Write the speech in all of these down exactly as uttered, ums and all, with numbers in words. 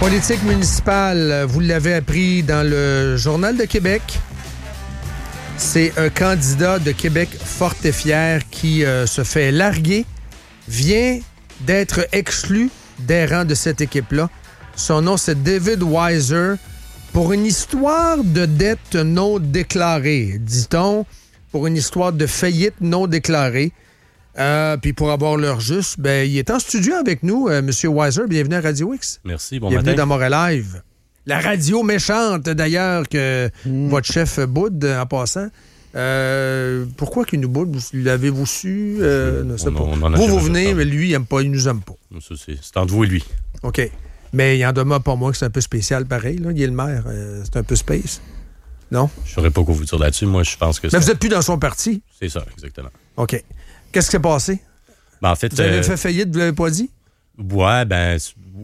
Politique municipale, vous l'avez appris dans le Journal de Québec. C'est un candidat de Québec fort et fier qui euh, se fait larguer, vient d'être exclu des rangs de cette équipe-là. Son nom, c'est David Weiser, pour une histoire de dette non déclarée, dit-on, pour une histoire de faillite non déclarée. Euh, puis pour avoir l'heure juste, ben, il est en studio avec nous, euh, M. Weiser. Bienvenue à Radio X. Merci, bon Bienvenue matin. dans Montréal Live. La radio méchante, d'ailleurs, que mm. votre chef boude, en passant. Euh, pourquoi qu'il nous boude? L'avez-vous su? Euh, non, on, pas. On en a vous, vous venez, mais lui, il aime pas, il nous aime pas. Ça, c'est, c'est entre vous et lui. OK. Mais il en demeure pas moins que c'est un peu spécial, pareil. Là. Il est le maire. Euh, c'est un peu space. Non? Je ne saurais pas quoi vous dire là-dessus. Moi, je pense que Mais ça... vous n'êtes plus dans son parti? C'est ça, exactement. OK. Qu'est-ce qui s'est passé? Ben, en fait, vous avez euh... fait faillite, vous ne l'avez pas dit? Ouais, ben...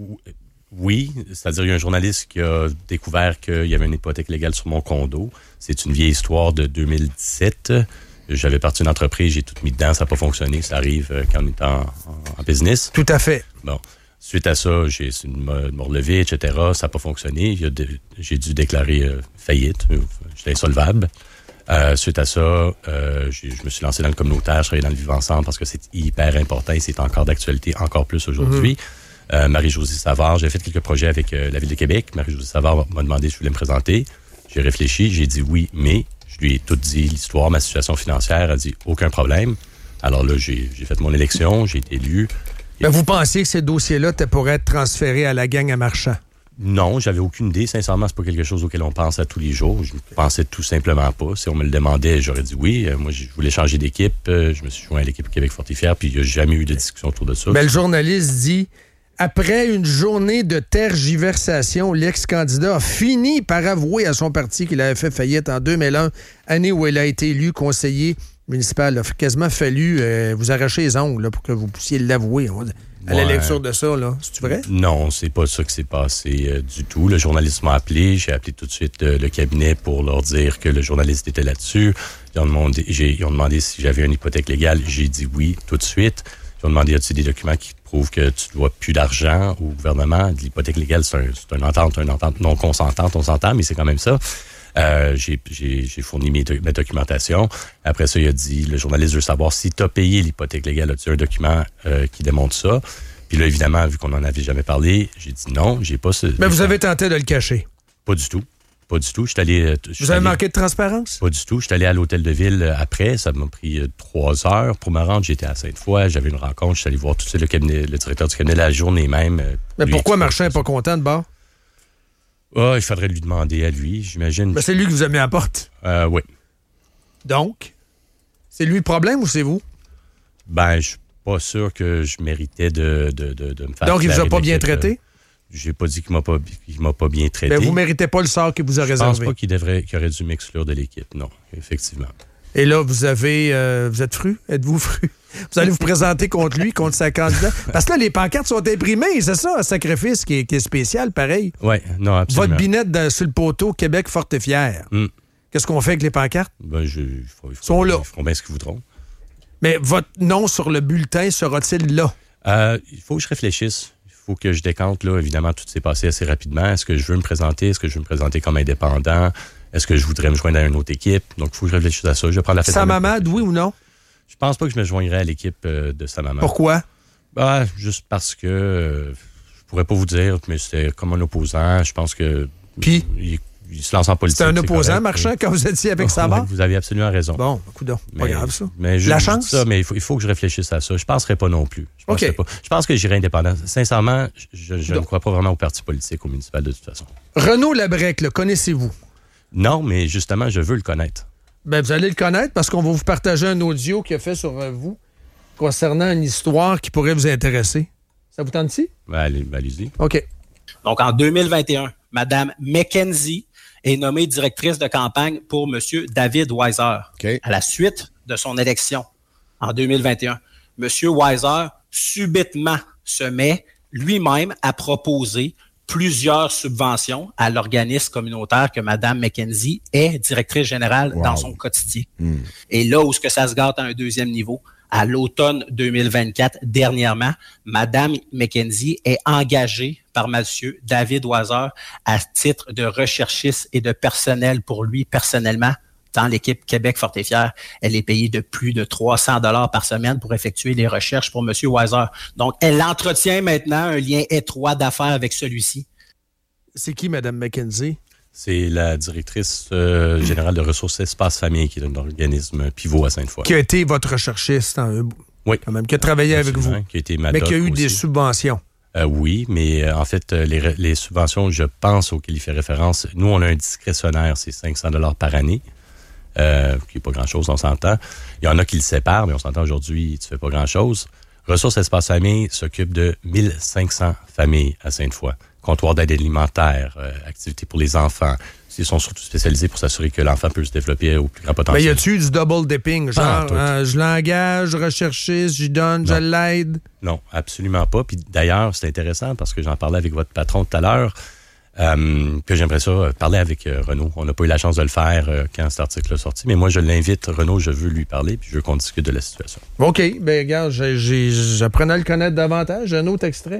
Oui, c'est-à-dire il y a un journaliste qui a découvert qu'il y avait une hypothèque légale sur mon condo. C'est une vieille histoire de deux mille dix-sept. J'avais parti une entreprise, j'ai tout mis dedans, ça n'a pas fonctionné. Ça arrive quand on est en, en, en business. Tout à fait. Bon. Suite à ça, j'ai me, me relevé, et cetera. Ça n'a pas fonctionné. De, j'ai dû déclarer euh, faillite. J'étais insolvable. Euh, suite à ça, euh, je me suis lancé dans le communautaire. Je travaillais dans le Vivre Ensemble parce que c'est hyper important et c'est encore d'actualité, encore plus aujourd'hui. Mm-hmm. Euh, Marie-Josée Savard, j'ai fait quelques projets avec euh, la Ville de Québec. Marie-Josée Savard m'a demandé si je voulais me présenter. J'ai réfléchi, j'ai dit oui, mais je lui ai tout dit, l'histoire, ma situation financière. Elle a dit aucun problème. Alors là, j'ai, j'ai fait mon élection, j'ai été élu. Ben, vous pensiez que ces dossiers-là pourraient être transférés à la gang à Marchand? Non, j'avais aucune idée. Sincèrement, c'est pas quelque chose auquel on pense à tous les jours. Je ne pensais tout simplement pas. Si on me le demandait, j'aurais dit oui. Euh, moi, je voulais changer d'équipe. Euh, je me suis joint à l'équipe Québec fort et fier, puis il n'y a jamais eu de discussion autour de ça. Ben, le journaliste dit, après une journée de tergiversation, l'ex-candidat a fini par avouer à son parti qu'il avait fait faillite en deux mille un, année où il a été élu conseiller municipal. Il a quasiment fallu euh, vous arracher les ongles là, pour que vous puissiez l'avouer. Hein, à ouais. la lecture de ça, là. C'est-tu vrai? Non, c'est pas ça qui s'est passé euh, du tout. Le journaliste m'a appelé. J'ai appelé tout de suite euh, le cabinet pour leur dire que le journaliste était là-dessus. Ils ont demandé, j'ai, ils ont demandé si j'avais une hypothèque légale. J'ai dit oui tout de suite. Ils ont demandé, as-tu des documents qui prouvent que tu dois plus d'argent au gouvernement? L'hypothèque légale, c'est, un, c'est une entente, une entente non consentante, on s'entend, mais c'est quand même ça. Euh, j'ai, j'ai, j'ai fourni mes, ma documentation. Après ça, il a dit, le journaliste veut savoir si tu as payé l'hypothèque légale. As-tu un document euh, qui démontre ça? Puis là, évidemment, vu qu'on n'en avait jamais parlé, j'ai dit non, j'ai pas ce... Mais vous avez tenté de le cacher? Pas du tout. Pas du tout. Je suis allé... Vous avez allé, manqué de transparence? Pas du tout. Je suis allé à l'hôtel de ville après. Ça m'a pris euh, trois heures pour me rendre. J'étais à Sainte-Foy. J'avais une rencontre. Je suis allé voir tout ça, le, cabinet, le directeur du cabinet la journée même. Euh, Mais pourquoi Marchand n'est pas content de bord? Ah, oh, il faudrait lui demander à lui, j'imagine. Ben, c'est lui qui vous a mis à la porte. Euh, oui. Donc, c'est lui le problème ou c'est vous? Ben, je suis pas sûr que je méritais de, de, de, de me faire... Donc, il vous a pas bien traité? Euh, j'ai pas dit qu'il m'a pas, qu'il m'a pas bien traité. Ben, vous méritez pas le sort qu'il vous a je réservé. Je pense pas qu'il, devrait, qu'il aurait dû m'exclure de l'équipe, non, effectivement. Et là, vous avez... Euh, vous êtes fru? Êtes-vous fru? Vous allez vous présenter contre lui, contre sa candidate? Parce que là, les pancartes sont imprimées, c'est ça, un sacrifice qui est, qui est spécial, pareil. Oui, non, absolument. Votre binette de, sur le poteau, Québec fort et fier. Mm. Qu'est-ce qu'on fait avec les pancartes? Ben, je, il faut, il faut, sont là. Ils feront bien ce qu'ils voudront. Mais votre nom sur le bulletin sera-t-il là? Euh, il faut que je réfléchisse. Il faut que je décante, là. Évidemment, tout s'est passé assez rapidement. Est-ce que je veux me présenter? Est-ce que je veux me présenter comme indépendant? Est-ce que je voudrais me joindre à une autre équipe? Donc, il faut que je réfléchisse à ça. Je vais prendre la fête. Samamad, oui ou non? Je pense pas que je me joindrais à l'équipe euh, de Samamad. Pourquoi? Ben, juste parce que euh, je pourrais pas vous dire, mais c'était comme un opposant. Je pense que... Puis? Il, il se lance en politique. C'était un opposant, correct, Marchand, mais... quand vous étiez avec Savard? Vous avez absolument raison. Bon, coudonc. Pas grave, ça. Mais je, la je chance? Ça, mais il faut, il faut que je réfléchisse à ça. Je penserais pas non plus. Je OK. Pas. Je pense que j'irai indépendant. Sincèrement, je, je ne crois pas vraiment au parti politique, au municipal, de toute façon. Renaud Labrec, le connaissez-vous? Non, mais justement, je veux le connaître. Ben, vous allez le connaître parce qu'on va vous partager un audio qu'il a fait sur euh, vous concernant une histoire qui pourrait vous intéresser. Ça vous tente-t-il? Ben, allez, ben, allez-y. OK. Donc, en deux mille vingt et un, Mme McKenzie est nommée directrice de campagne pour M. David Weiser. Okay. À la suite de son élection en deux mille vingt et un, M. Weiser subitement se met lui-même à proposer plusieurs subventions à l'organisme communautaire que Mme McKenzie est directrice générale wow. dans son quotidien. Mm. Et là où ce que ça se gâte à un deuxième niveau, à l'automne deux mille vingt-quatre, dernièrement, Mme McKenzie est engagée par M. David Weiser à titre de recherchiste et de personnel pour lui personnellement dans l'équipe Québec Fort et Fier. Elle est payée de plus de trois cents dollars par semaine pour effectuer les recherches pour M. Weiser. Donc, elle entretient maintenant un lien étroit d'affaires avec celui-ci. C'est qui, Mme McKenzie? C'est la directrice euh, générale de ressources Espace Famille, qui est un organisme pivot à Sainte-Foy. Qui a été votre recherchiste, hein, oui. Quand même, qui a travaillé avec vous. Qui a été ma mais qui a eu aussi. des subventions. Euh, oui, mais euh, en fait, euh, les, les subventions, je pense auxquelles il fait référence, nous, on a un discrétionnaire, c'est cinq cents dollars par année. Euh, qui n'est pas grand-chose, on s'entend. Il y en a qui le séparent, mais on s'entend aujourd'hui, tu fais pas grand-chose. Ressources Espace Famille s'occupe de mille cinq cents familles à Sainte-Foy. Comptoir d'aide alimentaire, euh, activités pour les enfants. Ils sont surtout spécialisés pour s'assurer que l'enfant peut se développer au plus grand potentiel. Mais y a-tu du double dipping? Genre, hein, je l'engage, je recherchiste, j'y donne, non. Je l'aide? Non, absolument pas. Puis d'ailleurs, c'est intéressant parce que j'en parlais avec votre patron tout à l'heure. Euh, que j'aimerais ça euh, parler avec euh, Renaud. On n'a pas eu la chance de le faire euh, quand cet article est sorti, mais moi, je l'invite, Renaud, je veux lui parler, puis je veux qu'on discute de la situation. OK. Bien, regarde, j'ai, j'ai, j'apprenais à le connaître davantage. Un autre extrait.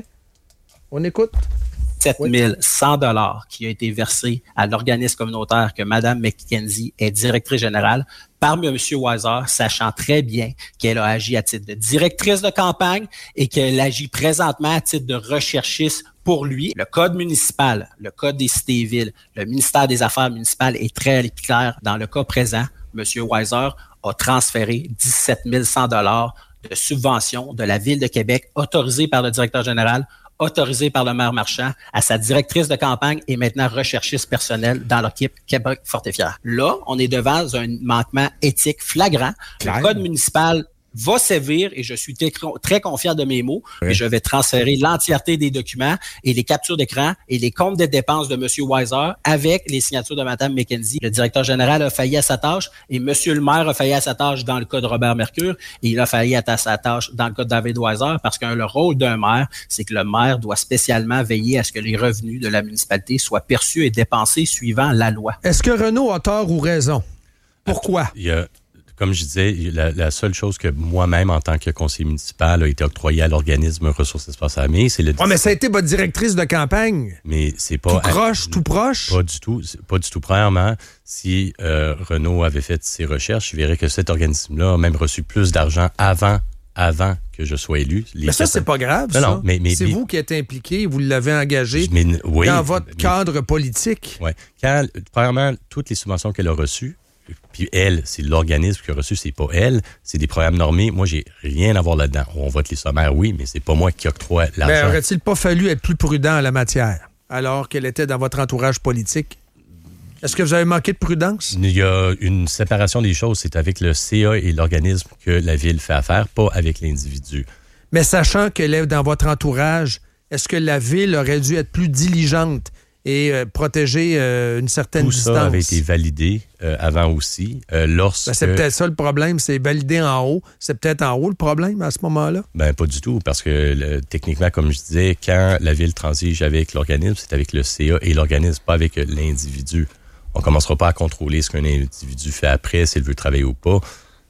On écoute. sept mille cent dollars qui a été versé à l'organisme communautaire que Mme McKenzie est directrice générale par M. Weiser, sachant très bien qu'elle a agi à titre de directrice de campagne et qu'elle agit présentement à titre de recherchiste pour lui. Le code municipal, le code des cités et villes, le ministère des Affaires municipales est très clair. Dans le cas présent, M. Weiser a transféré dix-sept mille cent dollars de subvention de la Ville de Québec autorisée par le directeur général, autorisé par le maire Marchand, à sa directrice de campagne et maintenant recherchiste personnelle dans l'équipe Québec Fort et Fier. Là, on est devant un manquement éthique flagrant. Claire. Le code municipal va sévir et je suis très, très confiant de mes mots oui. Et je vais transférer l'entièreté des documents et les captures d'écran et les comptes des dépenses de M. Weiser avec les signatures de Mme McKenzie. Le directeur général a failli à sa tâche et M. le maire a failli à sa tâche dans le cas de Robert Mercure et il a failli à sa tâche dans le cas de David Weiser parce que le rôle d'un maire, c'est que le maire doit spécialement veiller à ce que les revenus de la municipalité soient perçus et dépensés suivant la loi. Est-ce que Renaud a tort ou raison? Pourquoi? Il y a... Comme je disais, la, la seule chose que moi-même, en tant que conseiller municipal, a été octroyée à l'organisme Ressources Espace Famille, c'est le... Oui, mais ça a été votre directrice de campagne. Mais c'est pas... Tout proche, à, tout proche? Pas du tout. Pas du tout. Premièrement, si euh, Renaud avait fait ses recherches, il verrait que cet organisme-là a même reçu plus d'argent avant, avant que je sois élu. Les mais ça, personnes... c'est pas grave, non, ça. Non, mais, mais, c'est mais... vous qui êtes impliqué, vous l'avez engagé mais, oui, dans votre mais... cadre politique. Oui. Quand, premièrement, toutes les subventions qu'elle a reçues, puis elle, c'est l'organisme qui a reçu, c'est pas elle, c'est des programmes normés. Moi, j'ai rien à voir là-dedans. On vote les sommaires, oui, mais c'est pas moi qui octroie l'argent. Mais aurait-il pas fallu être plus prudent en la matière, alors qu'elle était dans votre entourage politique? Est-ce que vous avez manqué de prudence? Il y a une séparation des choses. C'est avec le C A et l'organisme que la Ville fait affaire, pas avec l'individu. Mais sachant qu'elle est dans votre entourage, est-ce que la Ville aurait dû être plus diligente et euh, protéger euh, une certaine Tout distance? Tout ça avait été validé euh, avant aussi. Euh, lorsque... ben, c'est peut-être ça le problème, c'est validé en haut. C'est peut-être en haut le problème à ce moment-là? Ben pas du tout, parce que le, techniquement, comme je disais, quand la Ville transige avec l'organisme, c'est avec le C A et l'organisme, pas avec l'individu. On ne commencera pas à contrôler ce qu'un individu fait après, s'il veut travailler ou pas.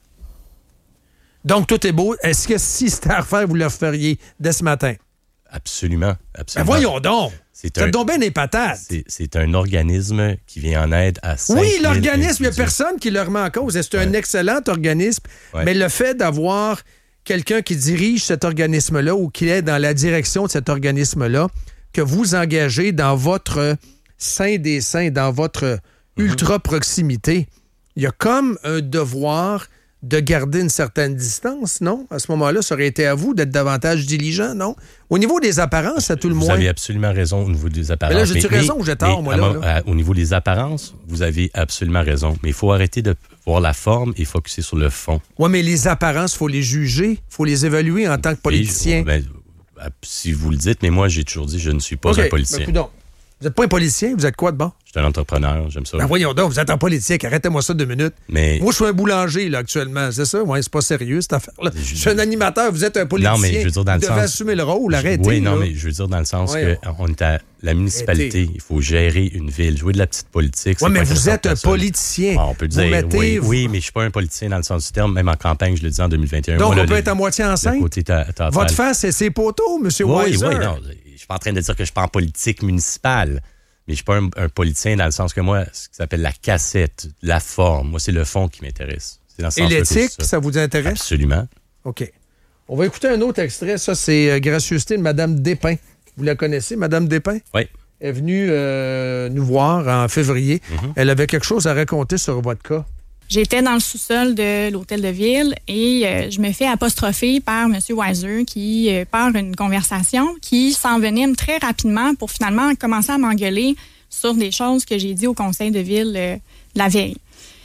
Donc, tout est beau. Est-ce que si c'était à refaire, vous le referiez dès ce matin? Absolument. absolument. Ben voyons donc! C'est un, donc bien des patates. C'est, c'est un organisme qui vient en aide à cinq Oui, l'organisme, il n'y a personne qui le remet en cause. C'est ouais. un excellent organisme, ouais. mais le fait d'avoir quelqu'un qui dirige cet organisme-là ou qui est dans la direction de cet organisme-là, que vous engagez dans votre sein des saints, dans votre mm-hmm. ultra-proximité, il y a comme un devoir de garder une certaine distance, non? À ce moment-là, ça aurait été à vous d'être davantage diligent, non? Au niveau des apparences, à tout le vous moins. Vous avez absolument raison au niveau des apparences. Mais là, j'ai-tu raison ou j'ai tort, moi, là? là? Au niveau des apparences, vous avez absolument raison. Mais il faut arrêter de voir la forme et focusser sur le fond. Oui, mais les apparences, il faut les juger, il faut les évaluer en tant que politicien. Ben, si vous le dites, mais moi, j'ai toujours dit, je ne suis pas okay, un politicien. Ben, Vous n'êtes pas un politicien, vous êtes quoi de bon? Je suis un entrepreneur, j'aime ça. Ben voyons donc, vous êtes un politique, arrêtez-moi ça deux minutes. Mais... Moi, je suis un boulanger, là, actuellement, c'est ça? Oui, c'est pas sérieux, cette affaire-là. Je, je suis un animateur, vous êtes un politicien. Non, mais je veux dire dans le vous sens... devez assumer le rôle, arrêtez. Oui, non, là. mais je veux dire dans le sens ouais, qu'on est à la municipalité, arrêtez. Il faut gérer une ville, jouer de la petite politique. Oui, mais vous êtes un politicien. Ah, on peut dire, mettez, oui, vous... oui, mais je suis pas un politicien dans le sens du terme, même en campagne, je le dis en deux mille vingt et un. Donc, Moi, on là, peut le, être à moitié enceinte? côté ta, ta, Votre face, c'est ses poteaux, M. Oui, Weiser. oui, non, je suis pas en train de dire que je suis pas en politique municipale. Mais je suis pas un, un politicien dans le sens que moi, ce qui s'appelle la cassette, la forme, moi, c'est le fond qui m'intéresse. C'est dans ce Et l'éthique, ça. ça vous intéresse? Absolument. OK. On va écouter un autre extrait. Ça, c'est euh, Gracieuseté de Mme Despins. Vous la connaissez, Mme Despins? Oui. Elle est venue euh, nous voir en février. Mm-hmm. Elle avait quelque chose à raconter sur votre cas. J'étais dans le sous-sol de l'hôtel de ville et euh, je me fais apostropher par M. Weiser qui euh, part une conversation qui s'envenime très rapidement pour finalement commencer à m'engueuler sur des choses que j'ai dit au conseil de ville euh, la veille.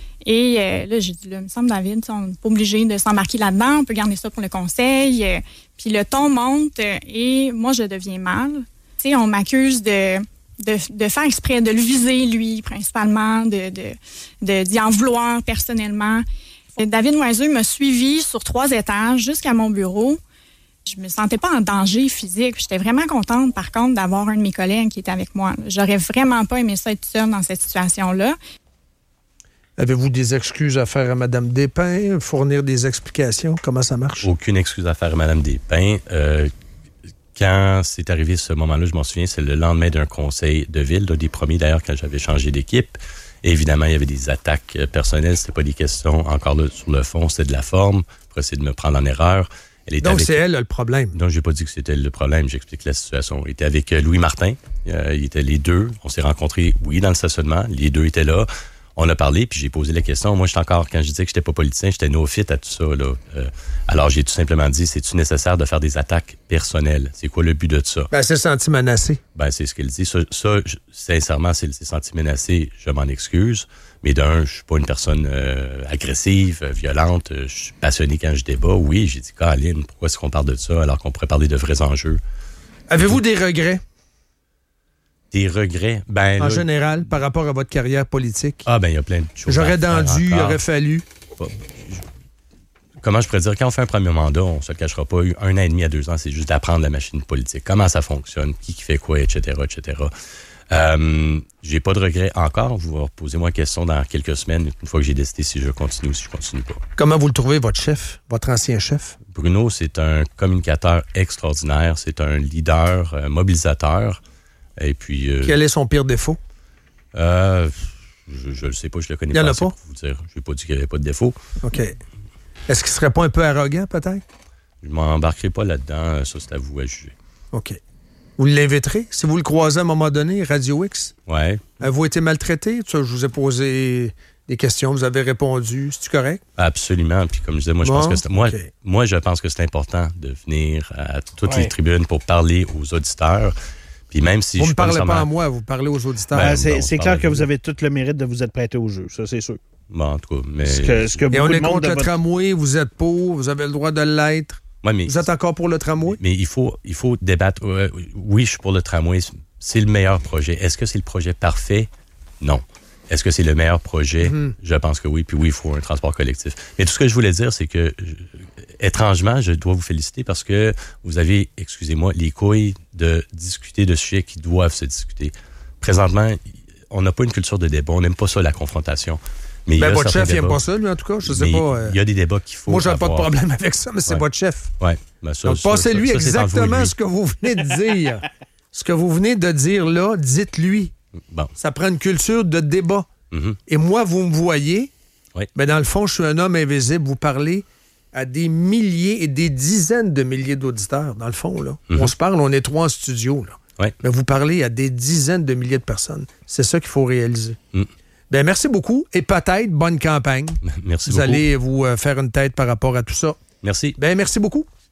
Et euh, là, j'ai dit, là, il me semble, David, on n'est pas obligé de s'embarquer là-dedans, on peut garder ça pour le conseil. Euh, puis le ton monte euh, et moi, je deviens mal. Tu sais, on m'accuse de... De, de faire exprès, de le viser, lui, principalement, de, de, de, d'y en vouloir personnellement. David Weiser m'a suivi sur trois étages jusqu'à mon bureau. Je me sentais pas en danger physique. J'étais vraiment contente, par contre, d'avoir un de mes collègues qui était avec moi. J'aurais vraiment pas aimé ça être seule dans cette situation-là. Avez-vous des excuses à faire à Mme Despins, fournir des explications? Comment ça marche? Aucune excuse à faire à Mme Despins. Euh, Quand c'est arrivé ce moment-là, je m'en souviens, c'est le lendemain d'un conseil de ville, l'un des premiers d'ailleurs quand j'avais changé d'équipe. Et évidemment, il y avait des attaques personnelles, c'était pas des questions encore là sur le fond, c'était de la forme pour essayer de me prendre en erreur. Elle était Donc avec... c'est elle le problème. Non, j'ai pas dit que c'était le problème, j'explique la situation. Elle était avec Louis Martin, euh, ils étaient les deux, on s'est rencontrés, oui, dans le stationnement, les deux étaient là. On a parlé, puis j'ai posé la question. Moi, j'étais encore, quand je disais que j'étais pas politicien, j'étais néophyte à tout ça, là. Euh, alors, j'ai tout simplement dit, c'est-tu nécessaire de faire des attaques personnelles? C'est quoi le but de ça? Ben, elle s'est sentie menacée. Ben, c'est ce qu'elle dit. Ça, ça je, sincèrement, si elle s'est sentie menacée, je m'en excuse. Mais d'un, je suis pas une personne euh, agressive, violente. Je suis passionné quand je débat. Oui, j'ai dit, Caroline, pourquoi est-ce qu'on parle de ça alors qu'on pourrait parler de vrais enjeux? Avez-vous des regrets? Des regrets? Ben, en là, général, par rapport à votre carrière politique? Ah, ben, il y a plein de choses. J'aurais dendu, il aurait fallu. Comment je pourrais dire? Quand on fait un premier mandat, on se le cachera pas, un an et demi à deux ans, c'est juste d'apprendre la machine politique. Comment ça fonctionne, qui fait quoi, et cetera, et cetera. Euh, j'ai pas de regrets encore. Vous posez-moi une question dans quelques semaines, une fois que j'ai décidé si je continue ou si je continue pas. Comment vous le trouvez, votre chef, votre ancien chef? Bruno, c'est un communicateur extraordinaire. C'est un leader, un mobilisateur. Et puis, euh, quel est son pire défaut? Euh, je ne le sais pas, je le connais pas. Il n'y en a pas? pas? Pour vous dire. Je n'ai pas dit qu'il n'y avait pas de défaut. OK. Est-ce qu'il ne serait pas un peu arrogant, peut-être? Je ne m'embarquerai pas là-dedans. Ça, c'est à vous à juger. OK. Vous l'inviterez, si vous le croisez à un moment donné, Radio X? Oui. Avez-vous été maltraité? Ça, je vous ai posé des questions, vous avez répondu. C'est-tu correct? Absolument. Puis comme je disais, moi, je bon, pense que c'est, moi, okay. moi, je pense que c'est important de venir à toutes ouais. les tribunes pour parler aux auditeurs. Puis même si vous je ne parlez pas, pas à moi, vous parlez aux auditeurs. Ben, c'est bon, c'est clair que vous avez tout le mérite de vous être prêté au jeu, ça c'est sûr. Bon, en tout cas, mais... Ce que, ce que Et on est de contre le votre... tramway, vous êtes pour, vous avez le droit de l'être. Ouais, mais, vous êtes encore pour le tramway? Mais il faut, il faut débattre. Euh, oui, je suis pour le tramway. C'est le meilleur projet. Est-ce que c'est le projet parfait? Non. Est-ce que c'est le meilleur projet? Mm-hmm. Je pense que oui. Puis oui, il faut un transport collectif. Mais tout ce que je voulais dire, c'est que, étrangement, je dois vous féliciter parce que vous avez, excusez-moi, les couilles de discuter de sujets qui doivent se discuter. Présentement, on n'a pas une culture de débat. On n'aime pas ça, la confrontation. Mais ben, votre chef, il n'aime pas ça, lui, en tout cas. Je sais mais pas. Euh... Il y a des débats qu'il faut. Moi, j'ai avoir. pas de problème avec ça, mais c'est ouais. votre chef. Ouais. Ben, ça, Donc, ça, passez-lui ça, ça, exactement lui. ce que vous venez de dire. Ce que vous venez de dire là, dites-lui. Bon. Ça prend une culture de débat. Mm-hmm. Et moi, vous me voyez, oui. ben, dans le fond, je suis un homme invisible. Vous parlez à des milliers et des dizaines de milliers d'auditeurs, dans le fond. Là. Mm-hmm. On se parle, on est trois en studio. Là. Oui. Mais vous parlez à des dizaines de milliers de personnes. C'est ça qu'il faut réaliser. Mm. Ben, merci beaucoup et peut-être bonne campagne. Merci vous beaucoup. Vous allez vous euh, faire une tête par rapport à tout ça. Merci. Ben, merci beaucoup.